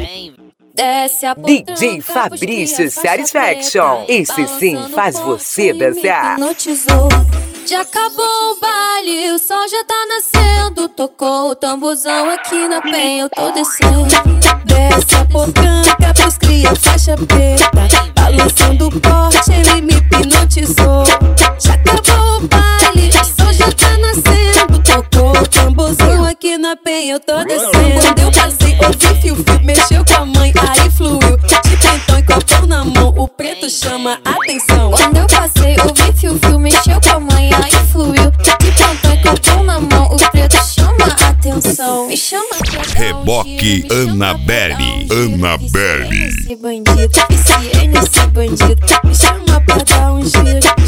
Desce a DJ Fabrício Satisfaction. Esse sim faz você dançar. Já acabou o baile, o sol já tá nascendo. Tocou o tamborzão aqui na penha, eu tô descendo. Desce a potranca pros cria faixa preta. Balançando o porte, ele me hipnotizou. Já acabou o baile, o sol já tá nascendo. Tocou o tamborzão aqui na penha, eu tô descendo. Quando eu passei, ouvi fio-fio, mexeu com a mãe, aí fluiu. De pentão e copão na mão, o preto chama atenção. Quando eu passei, ouvi fio-fio, mexeu com a mãe, aí fluiu. De pentão e copão na mão, o preto chama atenção. Me chama pra Reboque Annabelle. Esse bandido, esse bandido, me chama pra dar um giro.